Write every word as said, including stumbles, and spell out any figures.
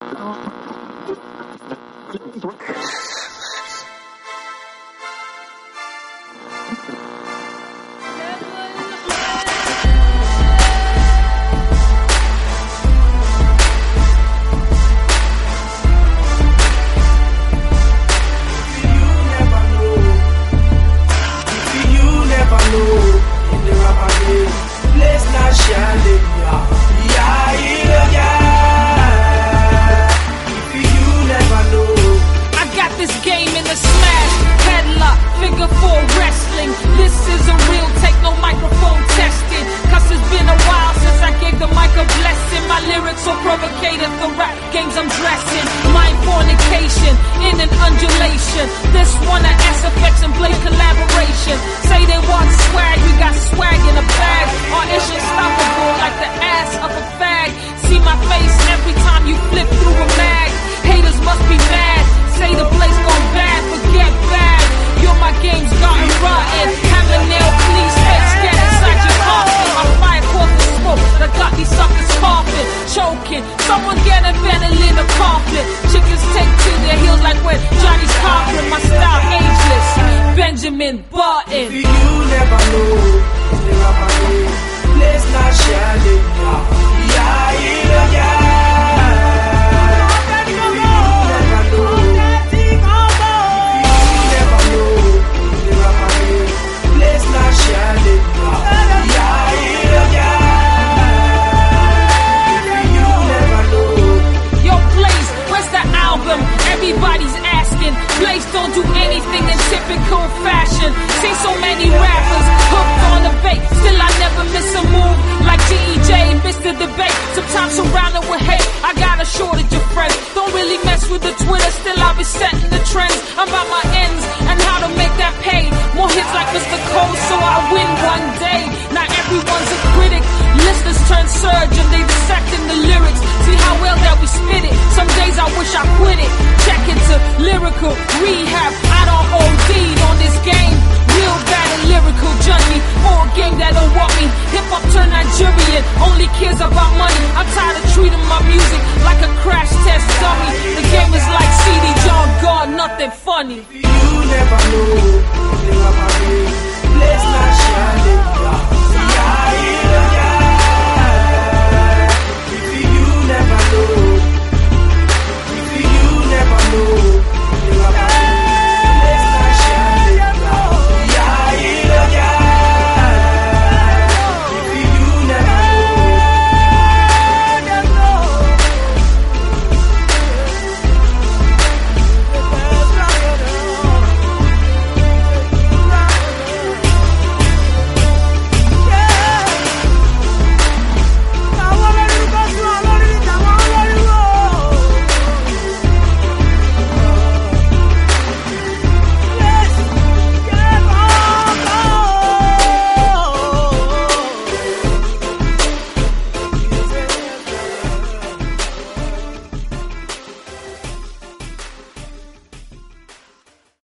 So provocative, the rap games I'm dressing. Mind fornication in an undulation. This one of S F X and Blade collaboration. Say they want swag, we got swag in a bag. Our ish unstoppable like the ass of a fag. See my face every time you flip through a mag. Haters must be mad. Say the place gone bad, forget bad. You're my game's gotten rotten. Hammer nail, please, heads get inside your coffin. My fire caught the smoke that got these suckers coughing, choking. Someone get a ventilator coffin. Chickens take to their heels like when Johnny's coughing. My style ageless, Benjamin Button. If you never know, never know. Let's not share it now. Yeah, yeah, yeah. Everybody's asking, Blaze don't do anything in typical fashion. Seen so many rappers hooked on the bait, still I never miss a move like G E J, Mister Debate. Sometimes surrounded with hate, I got a shortage of friends. Don't really mess with the Twitter, still I'll be setting the trends. I'm about my ends and how to make that pay. More hits like Mister Cole, so I win one day. Now everyone's a critic, listeners turn surge and they dissecting the lyrics. See how well that we spit it. Some days I wish I quit it. Check into lyrical rehab. I don't O D'd on this game. Real bad and lyrical junkie. For a game that don't want me. Hip hop turned Nigerian. Only cares about money. I'm tired of treating my music like a crash test dummy. The game is like C D John God, nothing funny.